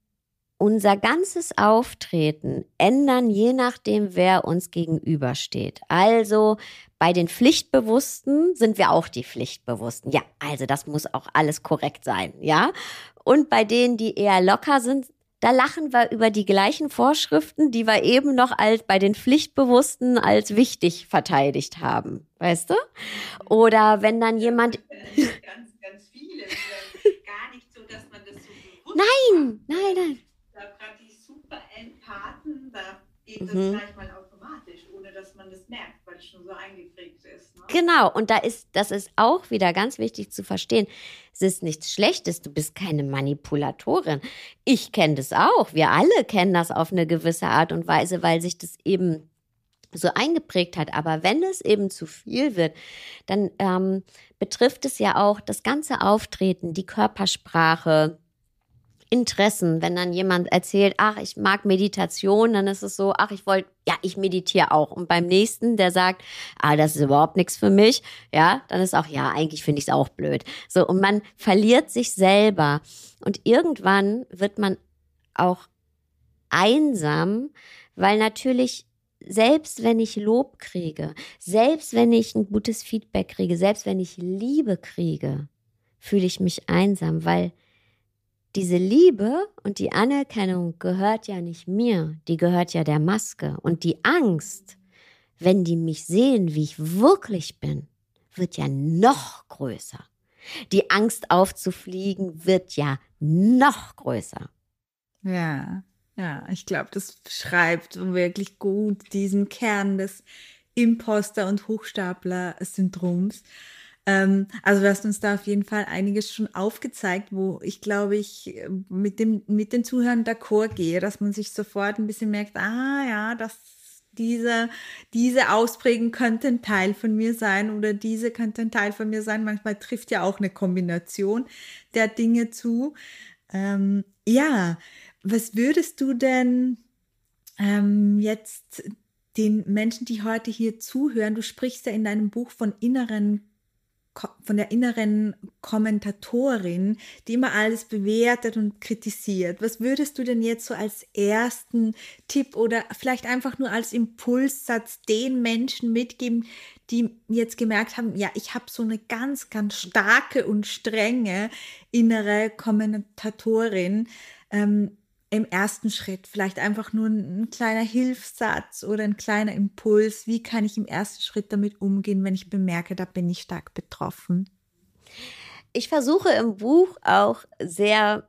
unser ganzes Auftreten ändern, je nachdem, wer uns gegenübersteht. Also bei den Pflichtbewussten sind wir auch die Pflichtbewussten. Ja, also das muss auch alles korrekt sein, ja. Und bei denen, die eher locker sind, da lachen wir über die gleichen Vorschriften, die wir eben noch als bei den Pflichtbewussten als wichtig verteidigt haben, weißt du? Oder wenn dann jemand... Ganz, ganz viele. Gar nicht so, dass man das so bewusst Nein, macht. nein, nein. Da gerade die super Empathen, da geht Mhm. das gleich mal automatisch, ohne dass man das merkt, weil es schon so eingeprägt ist. Ne? Genau, und da ist, das ist auch wieder ganz wichtig zu verstehen. Es ist nichts Schlechtes, du bist keine Manipulatorin. Ich kenne das auch, wir alle kennen das auf eine gewisse Art und Weise, weil sich das eben so eingeprägt hat. Aber wenn es eben zu viel wird, dann ähm, betrifft es ja auch das ganze Auftreten, die Körpersprache, Interessen. Wenn dann jemand erzählt, ach, ich mag Meditation, dann ist es so, ach, ich wollte, ja, ich meditiere auch. Und beim nächsten, der sagt, ah, das ist überhaupt nichts für mich, ja, dann ist auch, ja, eigentlich finde ich es auch blöd. So, und man verliert sich selber. Und irgendwann wird man auch einsam, weil natürlich, selbst wenn ich Lob kriege, selbst wenn ich ein gutes Feedback kriege, selbst wenn ich Liebe kriege, fühle ich mich einsam, weil diese Liebe und die Anerkennung gehört ja nicht mir, die gehört ja der Maske. Und die Angst, wenn die mich sehen, wie ich wirklich bin, wird ja noch größer. Die Angst aufzufliegen wird ja noch größer. Ja, ja, ich glaube, das beschreibt wirklich gut diesen Kern des Imposter- und Hochstapler-Syndroms. Ähm, also du hast uns da auf jeden Fall einiges schon aufgezeigt, wo ich glaube ich mit dem, mit den Zuhörern d'accord gehe, dass man sich sofort ein bisschen merkt, ah ja, das, diese, diese Ausprägung könnte ein Teil von mir sein oder diese könnte ein Teil von mir sein. Manchmal trifft ja auch eine Kombination der Dinge zu. Ähm, ja, was würdest du denn ähm, jetzt den Menschen, die heute hier zuhören, du sprichst ja in deinem Buch von inneren von der inneren Kommentatorin, die immer alles bewertet und kritisiert. Was würdest du denn jetzt so als ersten Tipp oder vielleicht einfach nur als Impulssatz den Menschen mitgeben, die jetzt gemerkt haben, ja, ich habe so eine ganz, ganz starke und strenge innere Kommentatorin, ähm, im ersten Schritt, vielleicht einfach nur ein, ein kleiner Hilfssatz oder ein kleiner Impuls. Wie kann ich im ersten Schritt damit umgehen, wenn ich bemerke, da bin ich stark betroffen? Ich versuche im Buch auch sehr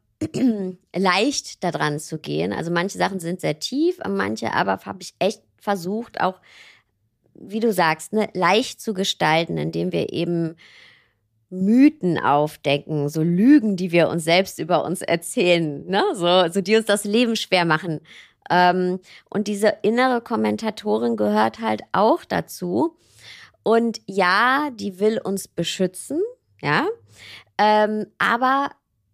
leicht daran zu gehen. Also manche Sachen sind sehr tief, manche aber habe ich echt versucht, auch, wie du sagst, ne, leicht zu gestalten, indem wir eben Mythen aufdecken, so Lügen, die wir uns selbst über uns erzählen, ne? so, so die uns das Leben schwer machen. Ähm, und diese innere Kommentatorin gehört halt auch dazu. Und ja, die will uns beschützen, ja, ähm, aber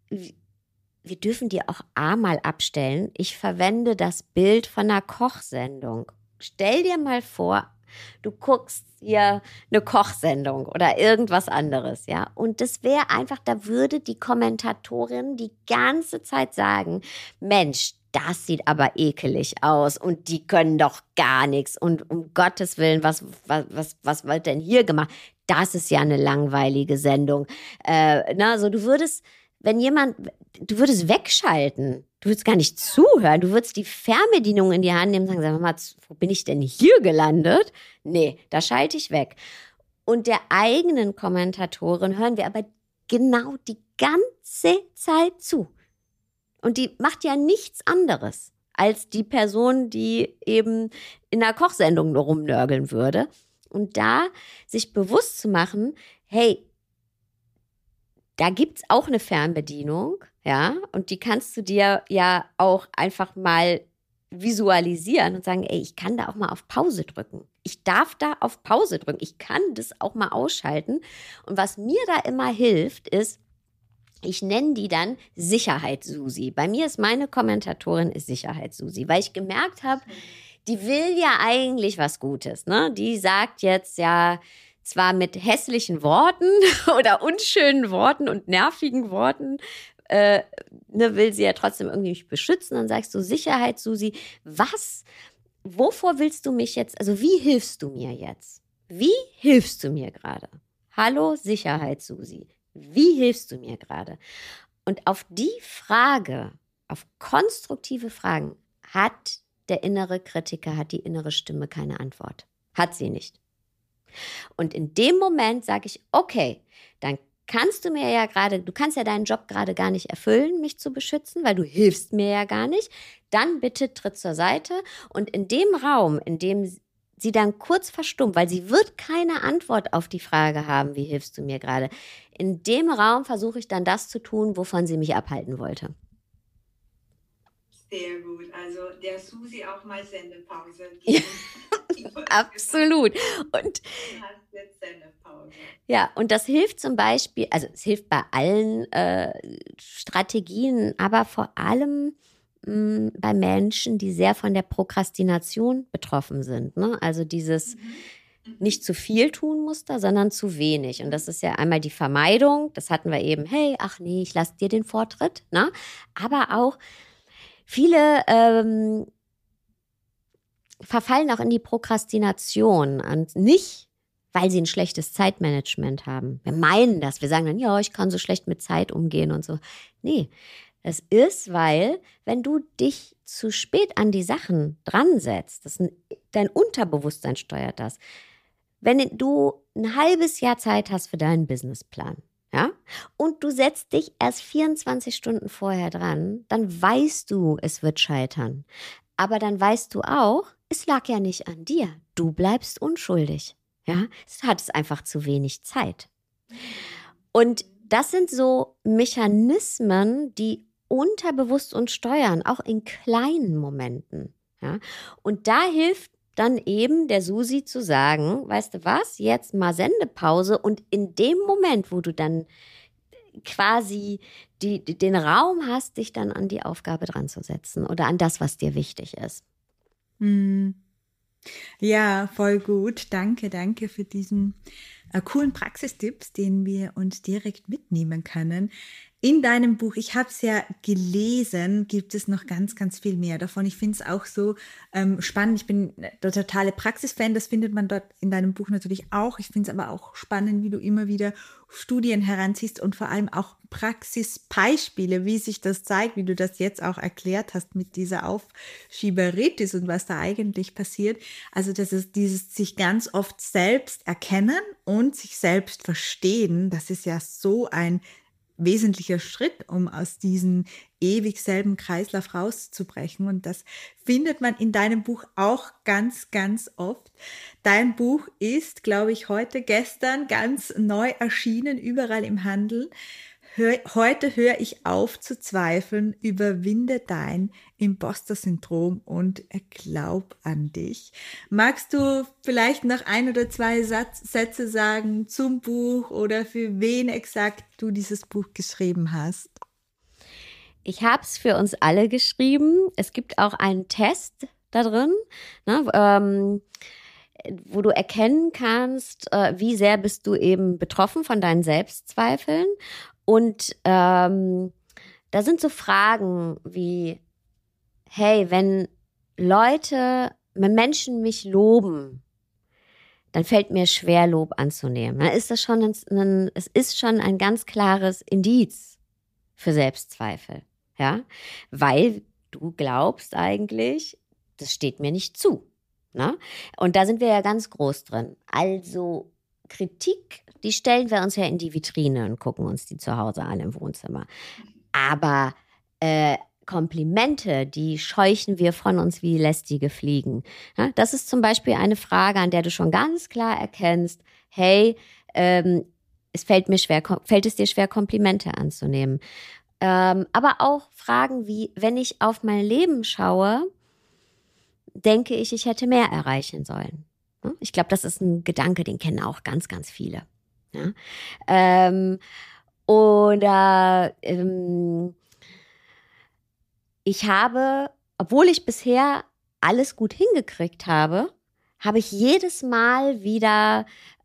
wir dürfen die auch A mal abstellen. Ich verwende das Bild von einer Kochsendung. Stell dir mal vor, du guckst hier eine Kochsendung oder irgendwas anderes, ja. Und das wäre einfach, da würde die Kommentatorin die ganze Zeit sagen, Mensch, das sieht aber ekelig aus und die können doch gar nichts und um Gottes Willen, was, was, was, was wird denn hier gemacht? Das ist ja eine langweilige Sendung. Äh, na, so du würdest, wenn jemand, du würdest wegschalten. Du würdest gar nicht zuhören. Du würdest die Fernbedienung in die Hand nehmen und sagen, sag mal, wo bin ich denn hier gelandet? Nee, da schalte ich weg. Und der eigenen Kommentatorin hören wir aber genau die ganze Zeit zu. Und die macht ja nichts anderes als die Person, die eben in einer Kochsendung nur rumnörgeln würde. Und da sich bewusst zu machen, hey, da gibt's auch eine Fernbedienung, ja, und die kannst du dir ja auch einfach mal visualisieren und sagen, ey, ich kann da auch mal auf Pause drücken. Ich darf da auf Pause drücken. Ich kann das auch mal ausschalten. Und was mir da immer hilft, ist, ich nenne die dann Sicherheits-Susi. Bei mir ist meine Kommentatorin ist Sicherheits-Susi, weil ich gemerkt habe, die will ja eigentlich was Gutes, ne? Die sagt jetzt ja, zwar mit hässlichen Worten oder unschönen Worten und nervigen Worten, äh, ne, will sie ja trotzdem irgendwie mich beschützen. Dann sagst du, Sicherheit, Susi, was, wovor willst du mich jetzt, also wie hilfst du mir jetzt? Wie hilfst du mir gerade? Hallo, Sicherheit, Susi, wie hilfst du mir gerade? Und auf die Frage, auf konstruktive Fragen, hat der innere Kritiker, hat die innere Stimme keine Antwort. Hat sie nicht. Und in dem Moment sage ich, okay, dann kannst du mir ja gerade, du kannst ja deinen Job gerade gar nicht erfüllen, mich zu beschützen, weil du hilfst mir ja gar nicht. Dann bitte tritt zur Seite und in dem Raum, in dem sie dann kurz verstummt, weil sie wird keine Antwort auf die Frage haben, wie hilfst du mir gerade. In dem Raum versuche ich dann das zu tun, wovon sie mich abhalten wollte. Sehr gut, also der Susi auch mal Sendepause. Ja, absolut. Und jetzt Sendepause. Ja, und das hilft zum Beispiel, also es hilft bei allen äh, Strategien, aber vor allem mh, bei Menschen, die sehr von der Prokrastination betroffen sind. Ne? Also dieses mhm. nicht zu viel tun Muster, sondern zu wenig. Und das ist ja einmal die Vermeidung, das hatten wir eben, hey, ach nee, ich lasse dir den Vortritt. Ne? Aber auch viele ähm, verfallen auch in die Prokrastination und nicht, weil sie ein schlechtes Zeitmanagement haben. Wir meinen das, wir sagen dann, ja, ich kann so schlecht mit Zeit umgehen und so. Nee, es ist, weil, wenn du dich zu spät an die Sachen dran setzt, das ein, dein Unterbewusstsein steuert das. Wenn du ein halbes Jahr Zeit hast für deinen Businessplan, ja, und du setzt dich erst vierundzwanzig Stunden vorher dran, dann weißt du, es wird scheitern. Aber dann weißt du auch, es lag ja nicht an dir. Du bleibst unschuldig. Ja, es hat es einfach zu wenig Zeit. Und das sind so Mechanismen, die unterbewusst uns steuern, auch in kleinen Momenten. Ja, und da hilft dann eben der Susi zu sagen, weißt du was, jetzt mal Sendepause und in dem Moment, wo du dann quasi die, die, den Raum hast, dich dann an die Aufgabe dran zu setzen oder an das, was dir wichtig ist. Hm. Ja, voll gut. Danke, danke für diesen äh, coolen Praxistipps, den wir uns direkt mitnehmen können. In deinem Buch, ich habe es ja gelesen, gibt es noch ganz, ganz viel mehr davon. Ich finde es auch so ähm, spannend. Ich bin der totale Praxisfan, das findet man dort in deinem Buch natürlich auch. Ich finde es aber auch spannend, wie du immer wieder Studien heranziehst und vor allem auch Praxisbeispiele, wie sich das zeigt, wie du das jetzt auch erklärt hast mit dieser Aufschieberitis und was da eigentlich passiert. Also das ist dieses sich ganz oft selbst erkennen und sich selbst verstehen. Das ist ja so ein wesentlicher Schritt, um aus diesem ewig selben Kreislauf rauszubrechen. Und das findet man in deinem Buch auch ganz, ganz oft. Dein Buch ist, glaube ich, heute, gestern ganz neu erschienen, überall im Handel. Hör, heute höre ich auf zu zweifeln, überwinde dein Imposter-Syndrom und glaub an dich. Magst du vielleicht noch ein oder zwei Satz, Sätze sagen zum Buch oder für wen exakt du dieses Buch geschrieben hast? Ich habe es für uns alle geschrieben. Es gibt auch einen Test da drin, ne, ähm, wo du erkennen kannst, äh, wie sehr bist du eben betroffen von deinen Selbstzweifeln. Und ähm, da sind so Fragen wie, hey, wenn Leute, wenn Menschen mich loben, dann fällt mir schwer, Lob anzunehmen. Dann ist das schon ein, ein, es ist schon ein ganz klares Indiz für Selbstzweifel, ja, weil du glaubst eigentlich, das steht mir nicht zu, ne? Und da sind wir ja ganz groß drin. Also Kritik, die stellen wir uns ja in die Vitrine und gucken uns die zu Hause an im Wohnzimmer. Aber äh, Komplimente, die scheuchen wir von uns wie lästige Fliegen. Ja, das ist zum Beispiel eine Frage, an der du schon ganz klar erkennst, hey, ähm, es fällt mir schwer, fällt es dir schwer, Komplimente anzunehmen. Ähm, aber auch Fragen wie, wenn ich auf mein Leben schaue, denke ich, ich hätte mehr erreichen sollen. Ich glaube, das ist ein Gedanke, den kennen auch ganz, ganz viele. Ja? Ähm, oder ähm, ich habe, obwohl ich bisher alles gut hingekriegt habe, habe ich jedes Mal wieder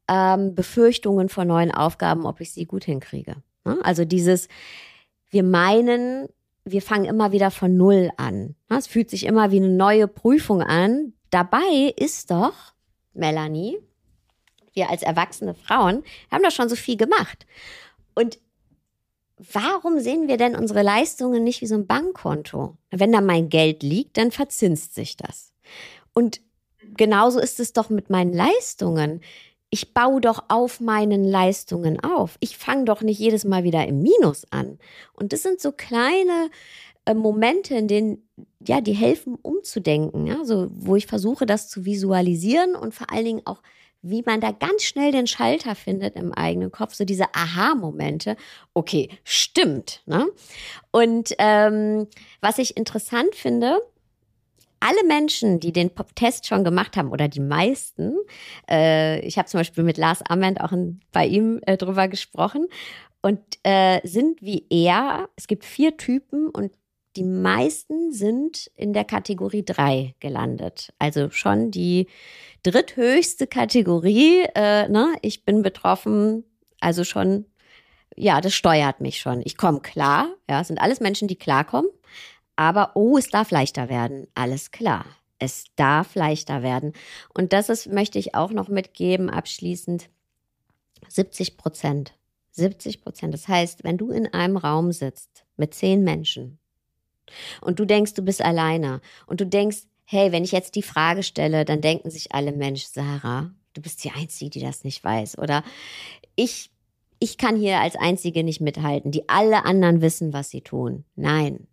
ähm, Befürchtungen vor neuen Aufgaben, ob ich sie gut hinkriege. Ne? Also dieses, wir meinen, wir fangen immer wieder von Null an. Ne? Es fühlt sich immer wie eine neue Prüfung an. Dabei ist doch, Melanie, wir als erwachsene Frauen haben doch schon so viel gemacht. Und warum sehen wir denn unsere Leistungen nicht wie so ein Bankkonto? Wenn da mein Geld liegt, dann verzinst sich das. Und genauso ist es doch mit meinen Leistungen. Ich baue doch auf meinen Leistungen auf. Ich fange doch nicht jedes Mal wieder im Minus an. Und das sind so kleine äh, Momente, in denen, ja, die helfen, umzudenken. Ja? So, wo ich versuche, das zu visualisieren und vor allen Dingen auch, wie man da ganz schnell den Schalter findet im eigenen Kopf, so diese Aha-Momente. Okay, stimmt. Ne? Und ähm, was ich interessant finde, alle Menschen, die den Test schon gemacht haben, oder die meisten, äh, ich habe zum Beispiel mit Lars Ament auch in, bei ihm äh, drüber gesprochen, und äh, sind wie er, es gibt vier Typen und die meisten sind in der Kategorie drei gelandet. Also schon die dritthöchste Kategorie, äh, ne? Ich bin betroffen, also schon, ja, das steuert mich schon. Ich komme klar, ja, es sind alles Menschen, die klarkommen. Aber, oh, es darf leichter werden. Alles klar. Es darf leichter werden. Und das ist, möchte ich auch noch mitgeben, abschließend, siebzig Prozent. siebzig Prozent. Das heißt, wenn du in einem Raum sitzt mit zehn Menschen und du denkst, du bist alleine und du denkst, hey, wenn ich jetzt die Frage stelle, dann denken sich alle, Mensch, Sarah, du bist die Einzige, die das nicht weiß. Oder ich, ich kann hier als Einzige nicht mithalten, die alle anderen wissen, was sie tun. Nein.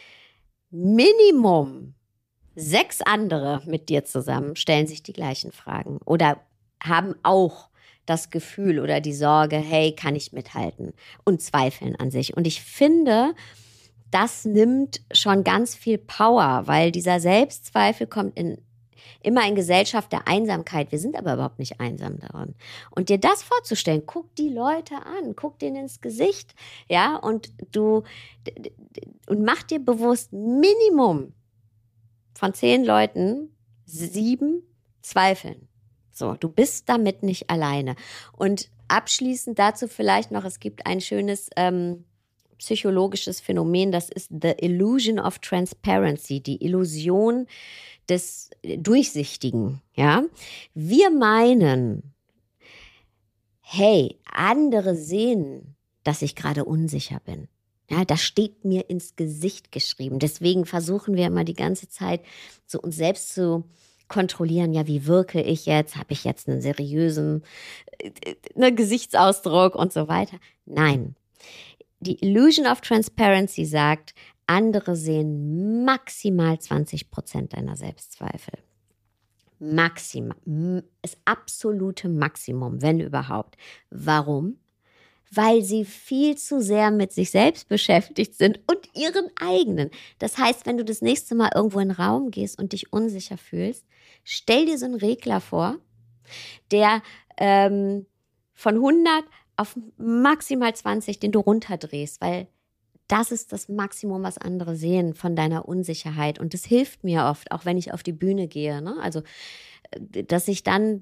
Minimum sechs andere mit dir zusammen stellen sich die gleichen Fragen oder haben auch das Gefühl oder die Sorge, hey, kann ich mithalten, und zweifeln an sich. Und ich finde, das nimmt schon ganz viel Power, weil dieser Selbstzweifel kommt in immer in Gesellschaft der Einsamkeit. Wir sind aber überhaupt nicht einsam daran. Und dir das vorzustellen, guck die Leute an, guck denen ins Gesicht, ja, und du, und mach dir bewusst, Minimum von zehn Leuten, sieben zweifeln. So, du bist damit nicht alleine. Und abschließend dazu vielleicht noch, es gibt ein schönes ähm, psychologisches Phänomen, das ist the illusion of transparency, die Illusion des Durchsichtigen, ja. Wir meinen, hey, andere sehen, dass ich gerade unsicher bin. Ja, das steht mir ins Gesicht geschrieben. Deswegen versuchen wir immer die ganze Zeit, so uns selbst zu kontrollieren. Ja, wie wirke ich jetzt? Habe ich jetzt einen seriösen äh, einen Gesichtsausdruck und so weiter? Nein. Die Illusion of Transparency sagt, andere sehen maximal zwanzig Prozent deiner Selbstzweifel. Maximal. Das absolute Maximum, wenn überhaupt. Warum? Weil sie viel zu sehr mit sich selbst beschäftigt sind und ihren eigenen. Das heißt, wenn du das nächste Mal irgendwo in den Raum gehst und dich unsicher fühlst, stell dir so einen Regler vor, der ähm, von hundert auf maximal zwanzig, den du runterdrehst, weil das ist das Maximum, was andere sehen von deiner Unsicherheit. Und das hilft mir oft, auch wenn ich auf die Bühne gehe. Ne? Also, dass ich dann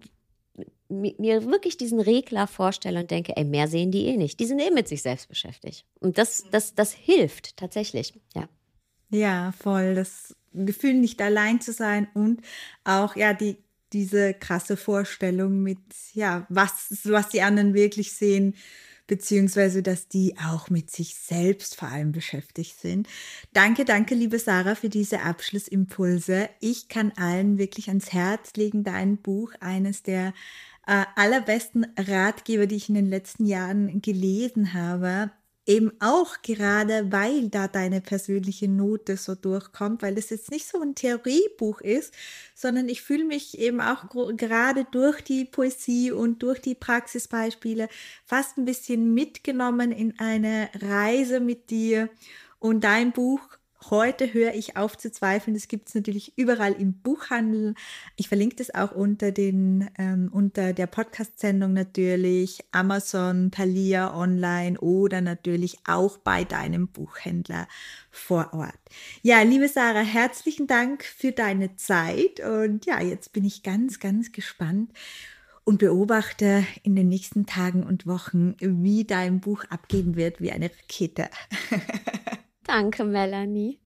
mir wirklich diesen Regler vorstelle und denke, ey, mehr sehen die eh nicht. Die sind eh mit sich selbst beschäftigt. Und das, das, das hilft tatsächlich, ja. Ja, voll. Das Gefühl, nicht allein zu sein und auch, ja, die, diese krasse Vorstellung mit, ja, was, was die anderen wirklich sehen, beziehungsweise, dass die auch mit sich selbst vor allem beschäftigt sind. Danke, danke, liebe Sarah, für diese Abschlussimpulse. Ich kann allen wirklich ans Herz legen, dein Buch, eines der äh, allerbesten Ratgeber, die ich in den letzten Jahren gelesen habe. Eben auch gerade, weil da deine persönliche Note so durchkommt, weil es jetzt nicht so ein Theoriebuch ist, sondern ich fühle mich eben auch gerade durch die Poesie und durch die Praxisbeispiele fast ein bisschen mitgenommen in eine Reise mit dir. Und dein Buch Heute höre ich auf zu zweifeln. Das gibt es natürlich überall im Buchhandel. Ich verlinke das auch unter, den, ähm, unter der Podcast-Sendung natürlich, Amazon, Thalia online oder natürlich auch bei deinem Buchhändler vor Ort. Ja, liebe Sarah, herzlichen Dank für deine Zeit. Und ja, jetzt bin ich ganz, ganz gespannt. und beobachte in den nächsten Tagen und Wochen, wie dein Buch abgehen wird wie eine Rakete. Danke, Melanie.